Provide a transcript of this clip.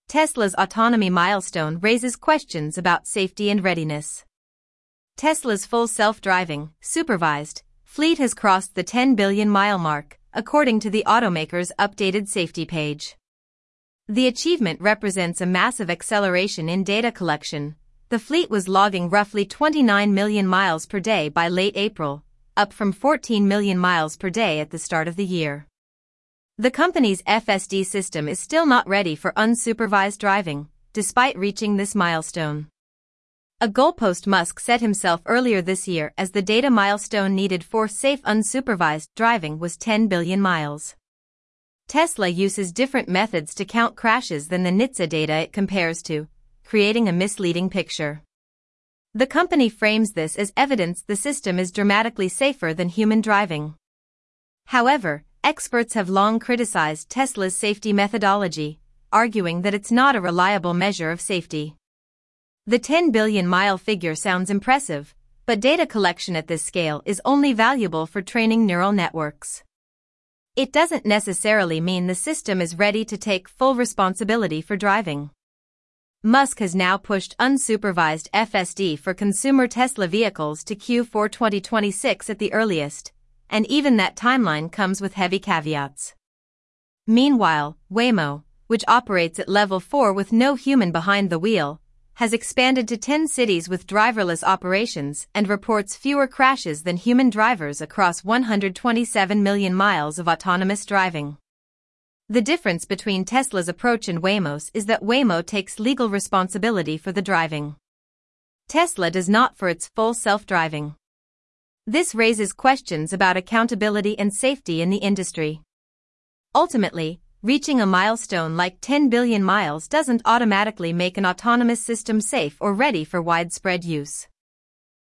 Tesla's autonomy milestone raises questions about safety and readiness. Tesla's full self-driving, supervised, fleet has crossed the 10 billion mile mark, according to the automaker's updated safety page. The achievement represents a massive acceleration in data collection. The fleet was logging roughly 29 million miles per day by late April, up from 14 million miles per day at the start of the year. The company's FSD system is still not ready for unsupervised driving, despite reaching this milestone. A goalpost Musk set himself earlier this year as the data milestone needed for safe unsupervised driving was 10 billion miles. Tesla uses different methods to count crashes than the NHTSA data it compares to, creating a misleading picture. The company frames this as evidence the system is dramatically safer than human driving. However, experts have long criticized Tesla's safety methodology, arguing that it's not a reliable measure of safety. The 10 billion mile figure sounds impressive, but data collection at this scale is only valuable for training neural networks. It doesn't necessarily mean the system is ready to take full responsibility for driving. Musk has now pushed unsupervised FSD for consumer Tesla vehicles to Q4 2026 at the earliest, and even that timeline comes with heavy caveats. Meanwhile, Waymo, which operates at level 4 with no human behind the wheel, has expanded to 10 cities with driverless operations and reports fewer crashes than human drivers across 127 million miles of autonomous driving. The difference between Tesla's approach and Waymo's is that Waymo takes legal responsibility for the driving. Tesla does not for its full self-driving. This raises questions about accountability and safety in the industry. Ultimately, reaching a milestone like 10 billion miles doesn't automatically make an autonomous system safe or ready for widespread use.